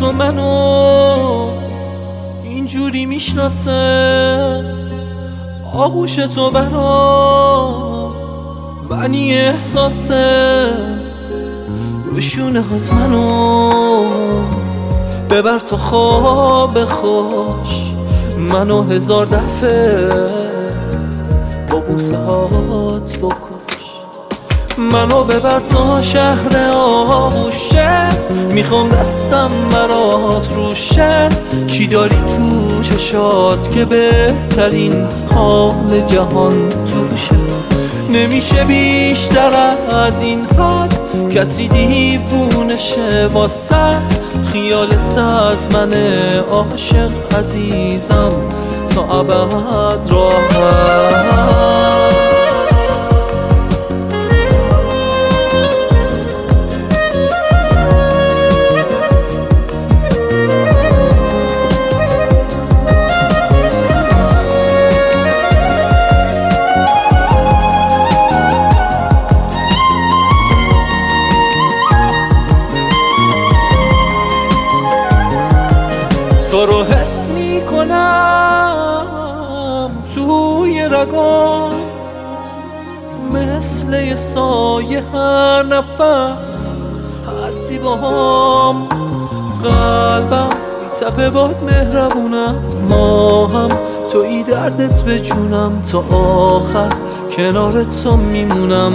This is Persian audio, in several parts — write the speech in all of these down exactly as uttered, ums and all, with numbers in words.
تو منو اینجوری میشناسه، آغوش تو برام معنی احساسه، روشونه هات منو ببر تو خواب خوش، منو هزار دفعه با بوسه هات بکش. منو ببر تا شهر آغوشت، میخوام دستم برات روشه، چی داری تو چشات که بهترین حال جهان توشه. نمیشه بیشتر از این حد، کسی دیوونه شه واسط، خیالت از من عاشق عزیزم تا ابد راحت. تو رو حس میکنم توی رگام، مثل یه سایه هر نفس هستی با هم. قلبم میتپه باد مهربونم، ما هم توی دردت به جونم، تا آخر کنار تو میمونم.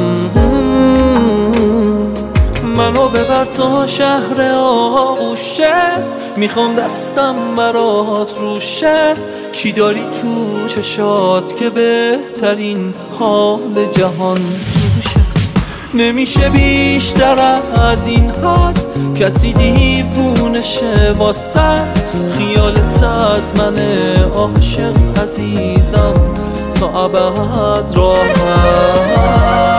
منو ببر تا شهر آغوشت، میخوام دستم برات روشه، چی داری تو چشات که بهترین حال جهان توشه. نمیشه بیشتر از این حد، کسی دیوونه شه واسط، خیالت از من عاشق عزیزم تا ابد راحت.